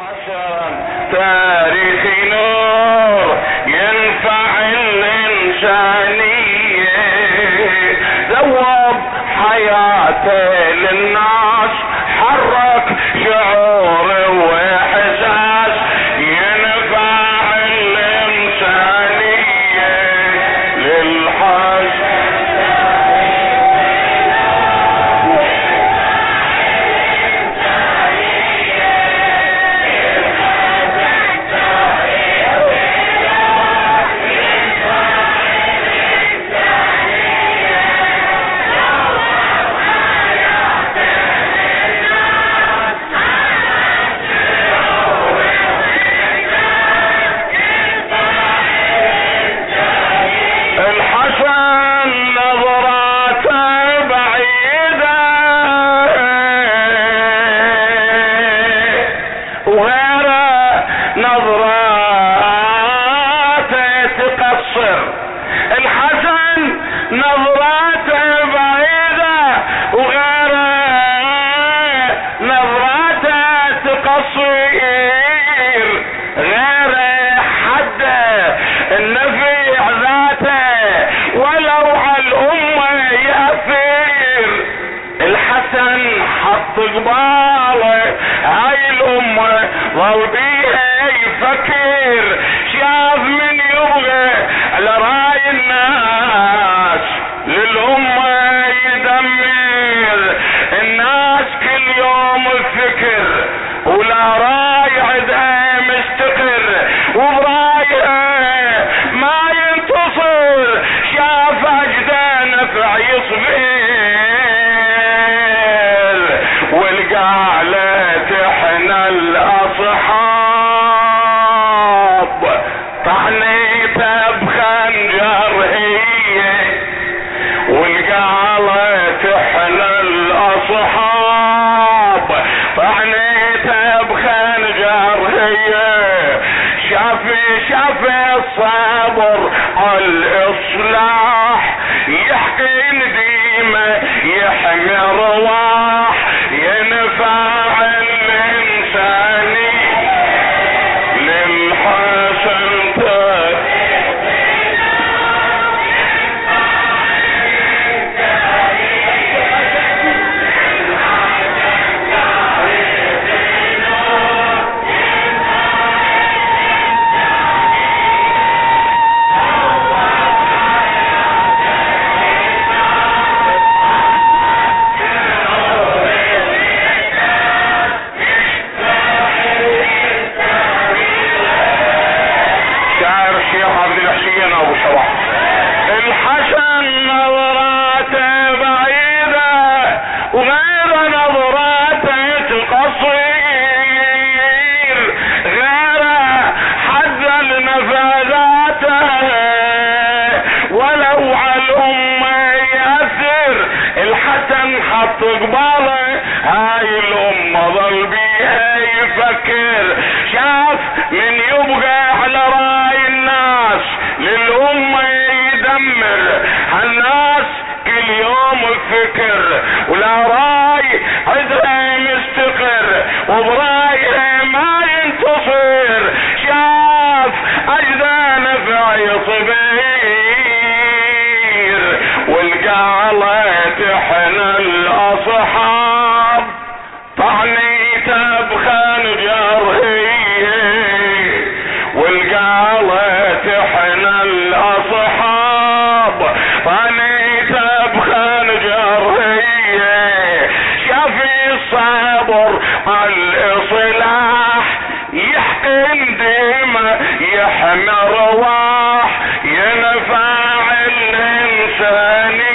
الحسن تاريخ نور ينفع الإنسانية، ذوب حياته للناس، حرك شعور وإحساس، ينفع الإنسانية للحسن. قباله هاي الأمة ظل بيها يفكر، شاف من يبغى على راي الناس للأمة يدمر، الناس كل يوم الفكر ولا راي عدها مستقر، وبرايها ما ينتصر، شاف أجدى نفع يصبر، والقالت احنا الاصحاب طعنيتها بخنجر هي، والقالت احنا الاصحاب طعنيتها بخنجر هي، شاف الصبر الاصلاح يحكي نديمه يحمي رواح، ينفع الإنساني للحسن الحسن نظراته بعيدة وغير نظراته تقصير، غير حد المفازاته ولو على الأمة يأثر، الحسن حط قباله هاي الأمة ظل بيها يفكر، شاف من يبقى على راي الناس للأمة يدمر، هالناس كل يوم الفكر ولا راي عدها مستقر، وبرايه ما ينتصر، شاف اجدى نفع يصبير، والقالت احنا الاصحاب طعنيتها بخنجر هي، والقالت احنا الاصحاب طعنيتها بخنجر هي، شافي الصبر الاصلاح يحقن ديمه يحمي رواح، ينفع الانسانيه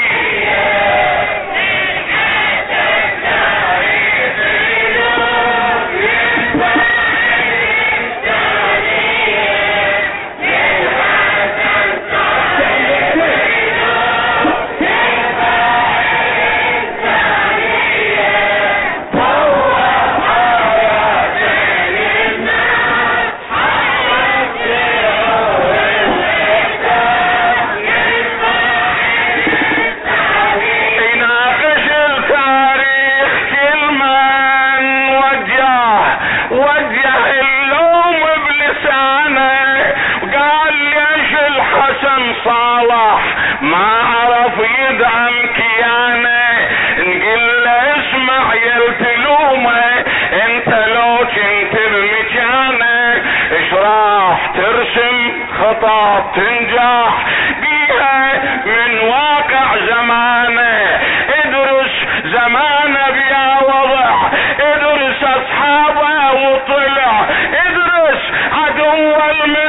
صالح ما عرف يدعم كيانه، نقل له اسمع يلتلومه انت لو كنت بمكانه، ايش راح ترسم خطط تنجح بيها من واقع زمانه، ادرس زمانه بيا وضع، ادرس اصحابه وطلع، ادرس عدو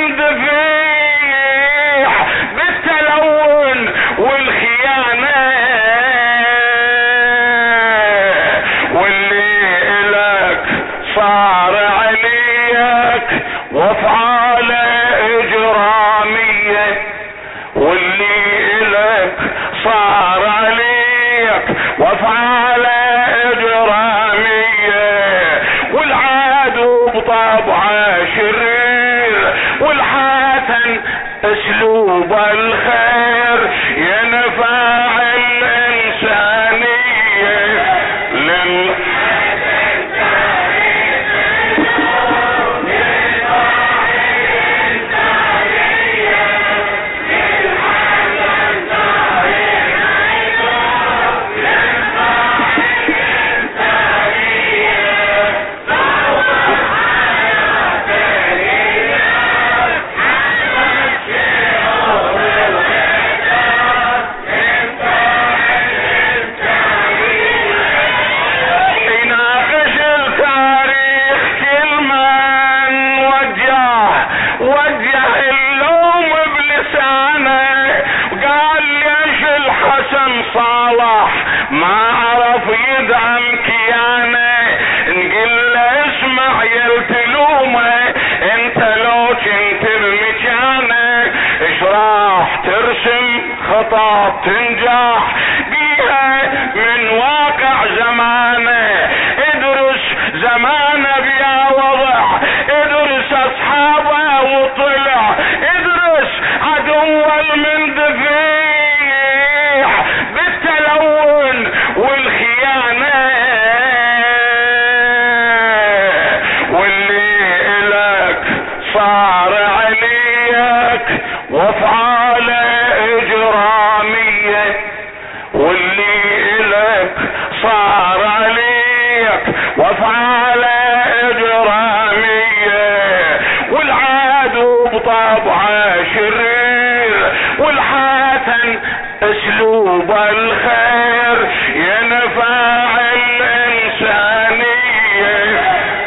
المندفيح بالتلون والخيانة، واللي إلك صار عليك وافعاله اجرامية، واللي إلك صار عليك وافعاله اجرامية، والعدو بطبعه شرير والحسن اسلوب الخير ينفع الانسانية صالح ما عرف يدعم كيانه، نقل له اسمع يلتلومه انت لو كنت بمكانه، ايش راح ترسم خطط تنجح بيها من واقع زمانه، ادرس زمانه بيا وضع، ادرس اصحابه وطلع، ادرس عدو المندفيح بالتلون والخيانة، واللي إلك صار عليك وافعاله اجرامية، واللي إلك صار عليك وافعاله اجرامية، والعدو بطبعه شرير والحسن اسلوب الخير ينفع الانسانية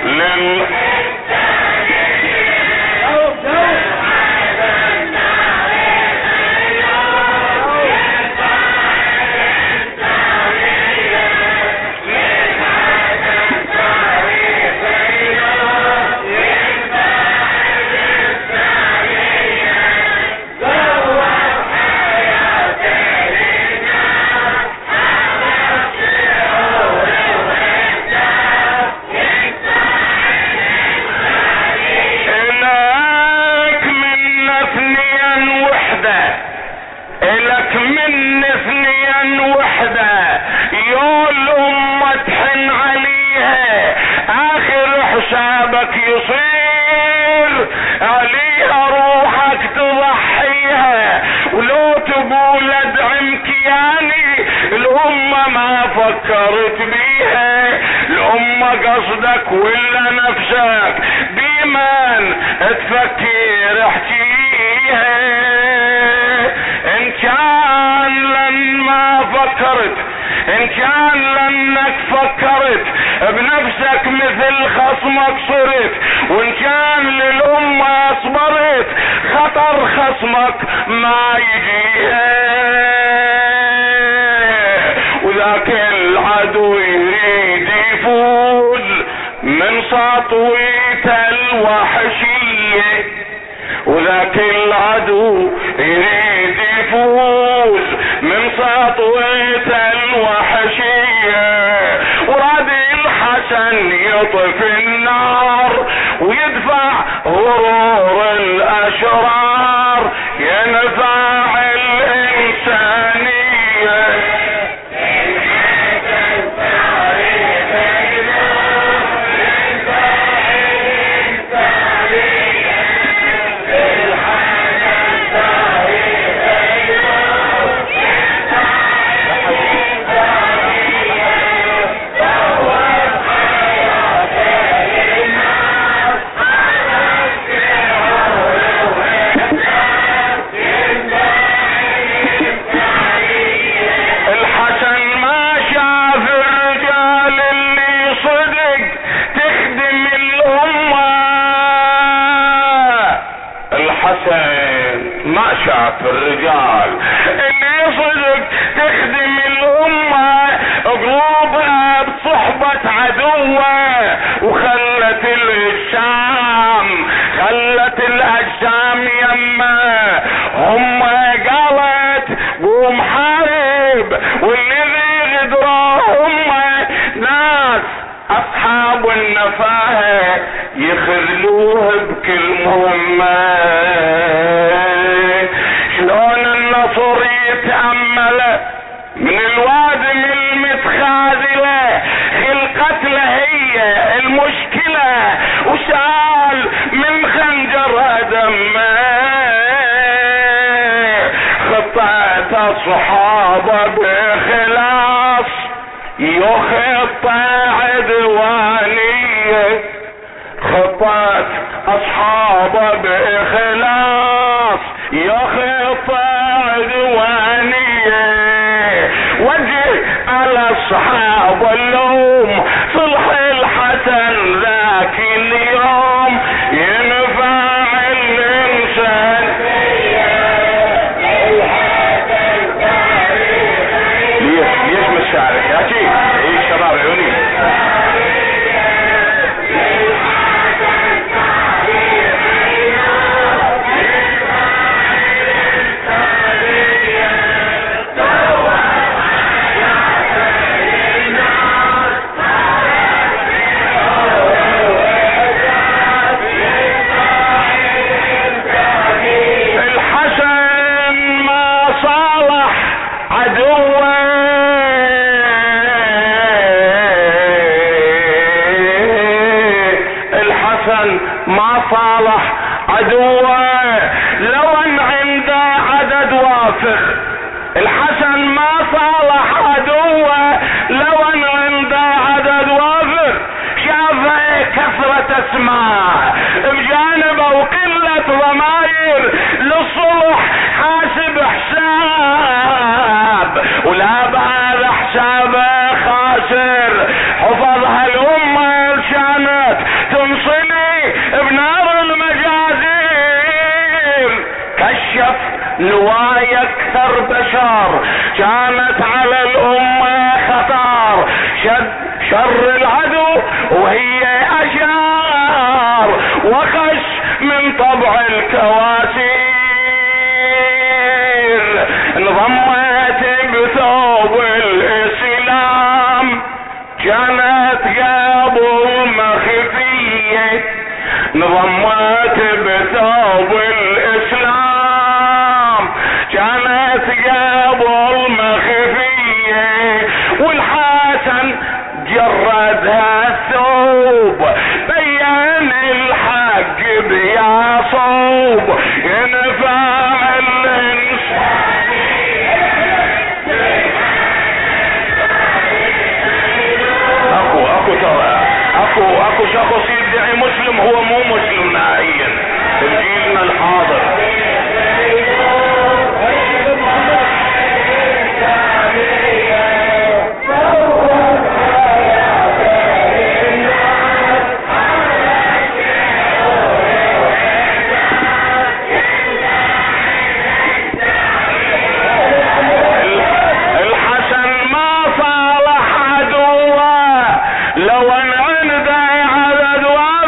إلك من اثنين وحدة يول أمة تحن عليها، آخر حسابك يصير عليها روحك تضحيها، ولو تقول ادعم كياني الأمة ما فكرت بيها، الأمة قصدك ولا نفسك بمن تفكر احكيها، ان كان لما فكرت، ان كان لانك فكرت بنفسك مثل خصمك صرت، وان كان للأمة صبرت خطر خصمك ما يجيها، وذاك العدو يريد يفوز من سطويته الوحشية، وذاك العدو يريد يفوز من سطوته الوحشية، وراد الحسن يطفي النار ويدفع غرور الأشرار ينفع الإنسانية. ما شاف الرجال اللي صدق تخدم الامة قلوبها بصحبة عدوه، وخلت الاجسام يمه هم قالت قوم حارب، والذي غدروا هم ناس اصحاب النفاهه يخذلوه بكل مهمه. شلون النصر يتأمله من الوادم المتخاذله، خلقتله هي المشكله وسال من خنجرها دمه. خطت الصحابه بخلاص يخطى عدوانيه، خطت اصحابه باخلاص يخطى عدوانيه. وجه على الصحابه اللوم صلح الحسن ذاك اليوم ينفع الانسان. ليش مشارك يا شيخ؟ ايه شباب عيوني ما صالح عدوه لو ان عنده عدد وافر. الحسن ما صالح عدوه لو ان عنده عدد وافر. شاف كثرة اسماء بجانبه وقلة ضماير للصلح حاسب حساب، ولا بعد حسابه خاسر. حفظها الامه كانت تنصلي بنار المجازر، كشف نوايا اكثر بشر كانت على الامه خطر. شد شر العدو وهي اشار، وخش من طبع الكواسير. انضمت بثوب الاسلام كانت قبل مخفيه، انضمت بثوب الاسلام كانت قبل مخفيه. والحسن جردها الثوب بين الحق بيا صوب، ينفع الانسان. اكو ترى اكو شخص يدعي مسلم هو مو مسلم نهائيا في جيلنا الحاضر. الحسن ما صالح عدوه لو ان عنده عدد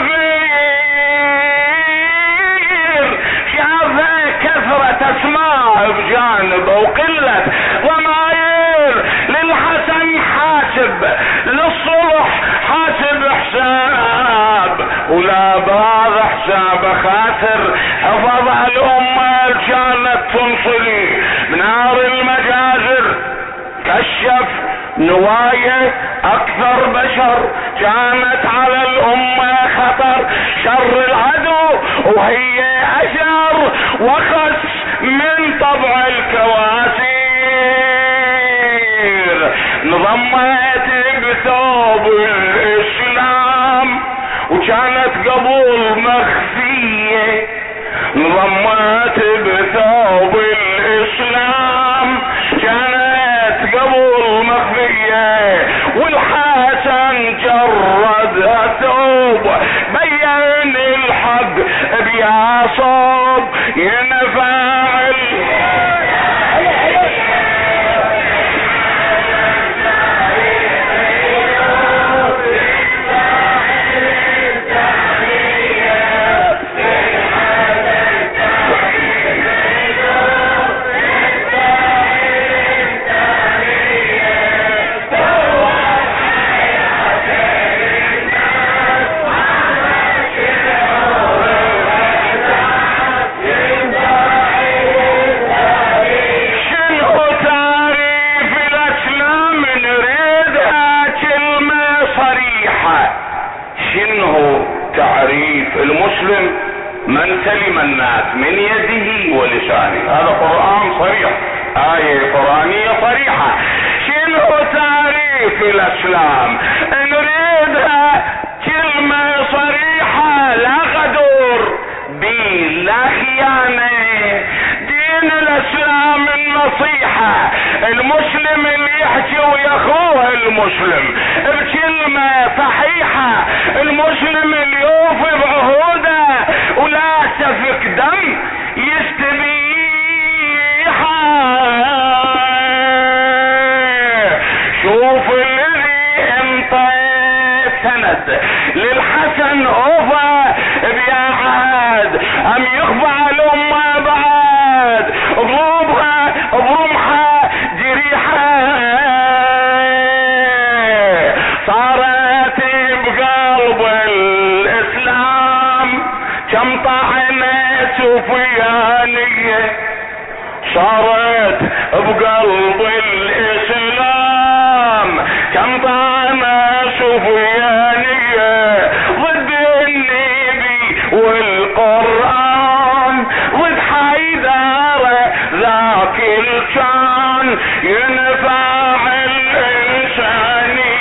وافير. شاف كثرة اسماء بجانبه وقلة ضماير. للحسن حاسب للصلح حاسب حساب، ولا بهذا حساب خاسر. حفظها الامه كانت تنصلي بنار المجازر، كشف نوايا اكثر بشر كانت على الامه خطر. شر العدو وهي اشر، وخس من طبع الكواسير. انضمت بثوب الاسلام وكانت قبول مخفيه. انضمت بثوب الاسلام كانت قبول مخفيه. والحسن جردها ثوب بين الحق بيا صوب، ينفع المسلم من سلم الناس من يده ولسانه. هذا قرآن صريح، آية قرآنية صريحة. شنو تعريف الاسلام؟ نريدها كلمة صريحة، لا غدور بي لا خيانة. دين الاسلام النصيحة، المسلم اللي يحكي ويا اخوه المسلم بكلمة صحيحة، المسلم اللي يوفي بعهوده ولا سفك دم يستبيحه. شوف الذي انطى سند للحسن اوفى بيعاد، ام يخفى الامه بعد قلوبها برمحها جريحه. صارت بقلب الاسلام كم طعنه سفيانيه، صارت بقلب الاسلام كم طعنه سفيانيه، ضد النبي والقرآن، ضد حيدر ذاك الكان ينفع الإنسانية.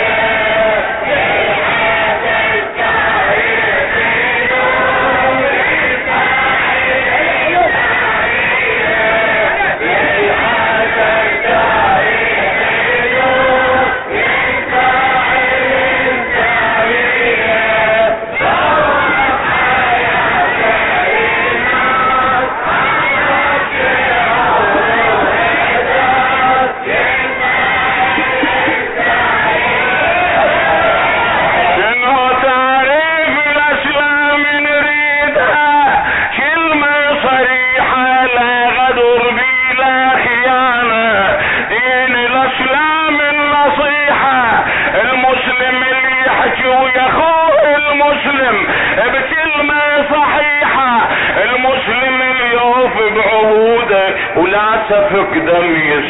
سفك دم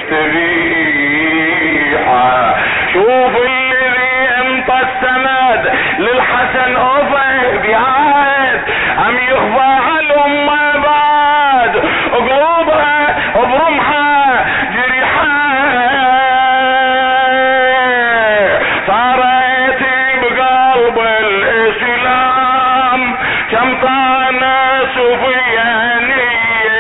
يستريحه. شوف الذي انطى السند للحسن اوفى بيعاد، ام يخفى على الامه بعد قلوبها برمحها جريحه. صارت بقلب الاسلام كم طعنه سفيانيه،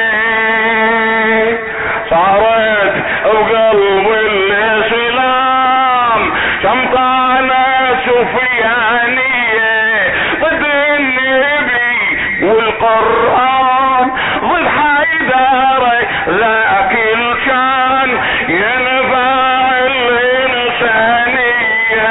صارت بقلب الاسلام كم طعنه سفيانيه، ضد النبي والقرآن، ضد حيدر ذاك الكان ينفع الانسانيه.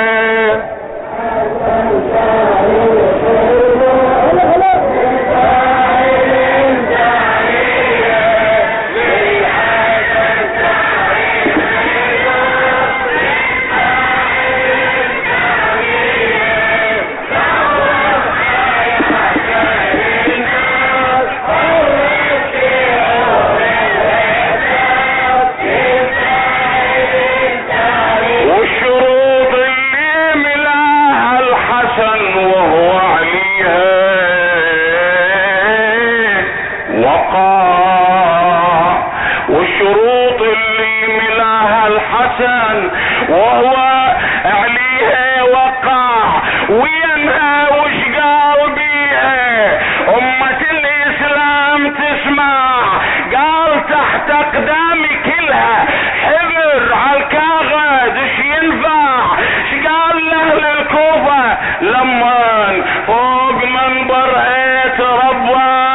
والشروط اللي ملاها الحسن وهو عليها وقع، وينها وش قال بيها أمة الإسلام تسمع. قال تحت أقدامي كلها حبر عالكاغد ايش ينفع. ايش قال لأهل الكوفة لما فوق منبر رباه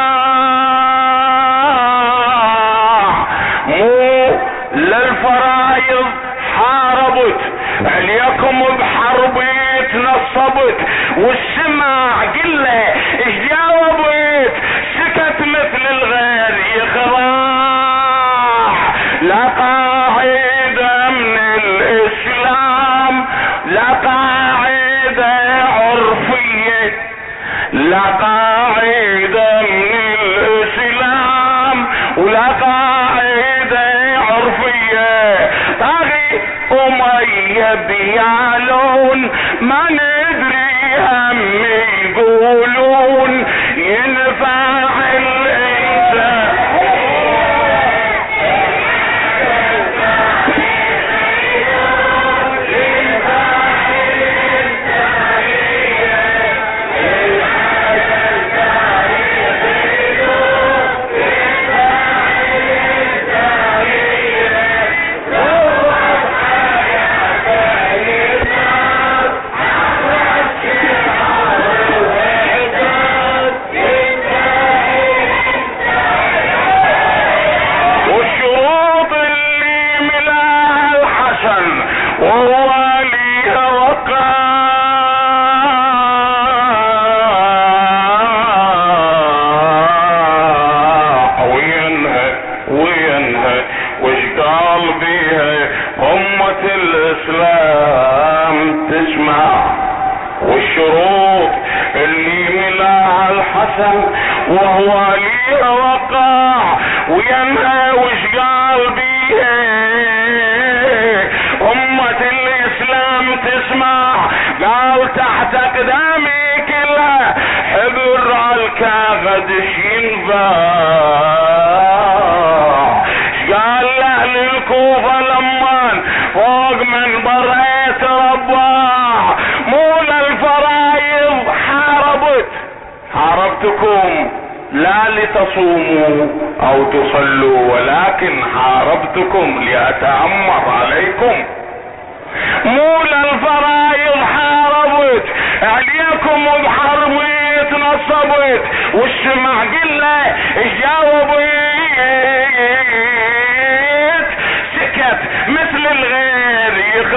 للفرايض حاربت، عليكم بحربيت نصبت، والسمع قله ايش جاوبت. سكت مثل الغير يخراع. لا قاعدة من الاسلام، لا قاعدة عرفية، لا قاعدة من الاسلام ولا قاعدة عرفية. طاغي أمية بيعلون ما ندري هم يقولون، الشروط اللي ملاها الحسن وهو لي وقع وينهى وش قال بيه أمة الإسلام تسمع. قال تحت أقدامي كلها حبر الكاغد ينباع. قال لأهل الكوفة لما فوق منبر يتربع مول الفرايض حاربتكم لا لتصوموا او تصلوا ولكن حاربتكم لأتأمر عليكم. مول الفرايض حاربت عليكم وبحربيت نصبت والسمع قله جاوبت سكت مثل الغير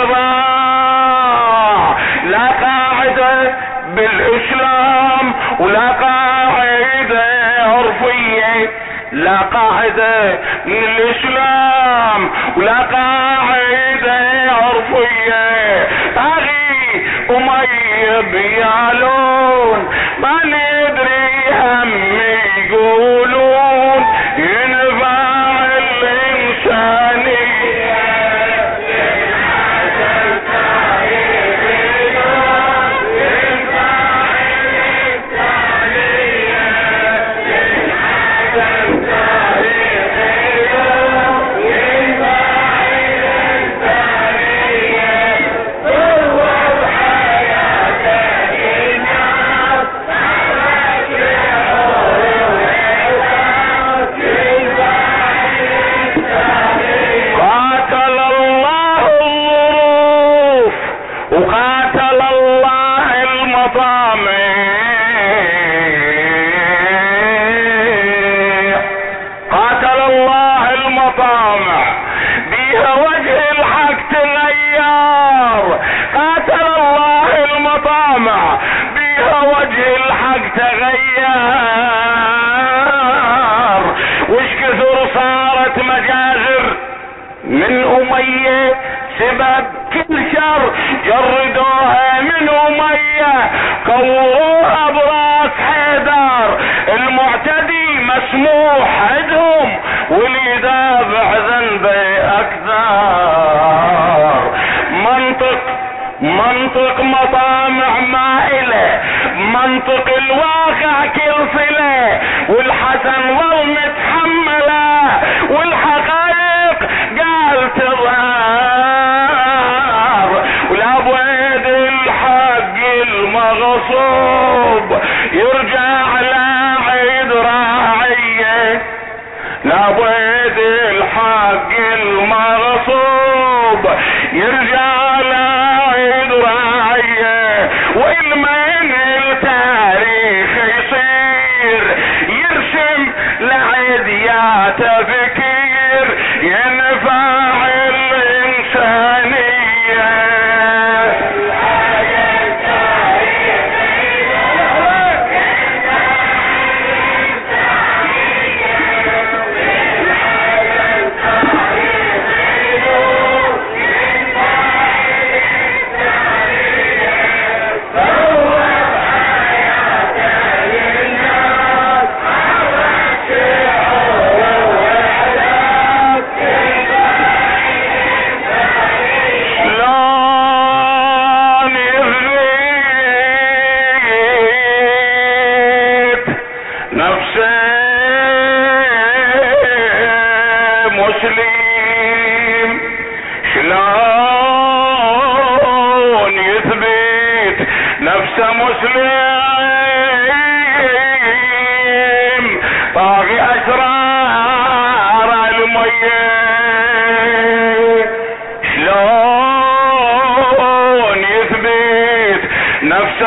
يخضع. لا قاعدة بالاسلام ولا قاعدة عرفية، لا قاعدة من الاسلام ولا قاعدة عرفية. اغي امية بيالون ما ندري هم يقولون ينفع الانسانية من أمية سبب كل شر جردوها من أمية قوروها براس حيدر المعتدي مسموح عندهم واللي دافع ذنبه أكثر. منطق مطامع مائلة منطق الواقع كل صلة والحسن ظل متحمله والحقائق قال تظهر ولا بد الحق المغصوب يرجع لعيد راعيه. لا بد الحق المغصوب يرجع لعيد راعيه والمن التاريخ يصير يرسم لعيد يا تفكير ينفع الإنسانية. مسلم طاغي أسرار المية شلون يثبت نفسه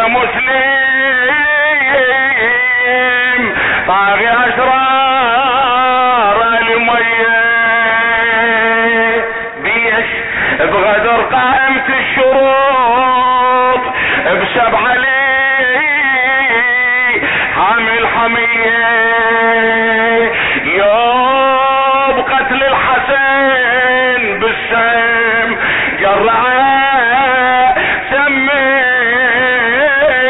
مسلم طاغي أسرار المية بيش بغدر قائمة الشروط بسبعة حامل حمية يوم قتل الحسن بالسم جرعه سمي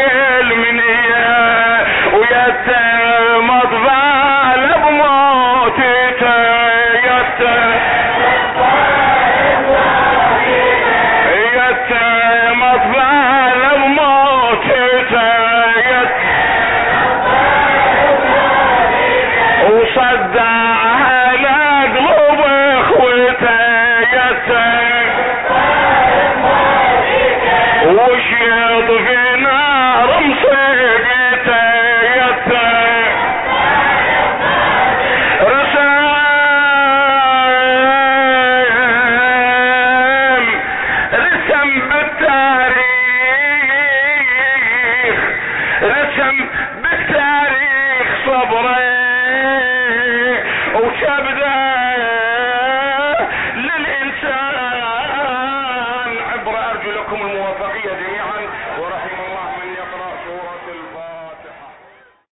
يتم اطفال بموتته يتم اطفال بموتته وصدعها لقلوب اخوته وشيط في نار مصيبته رسم بالتاريخ صبره وشبده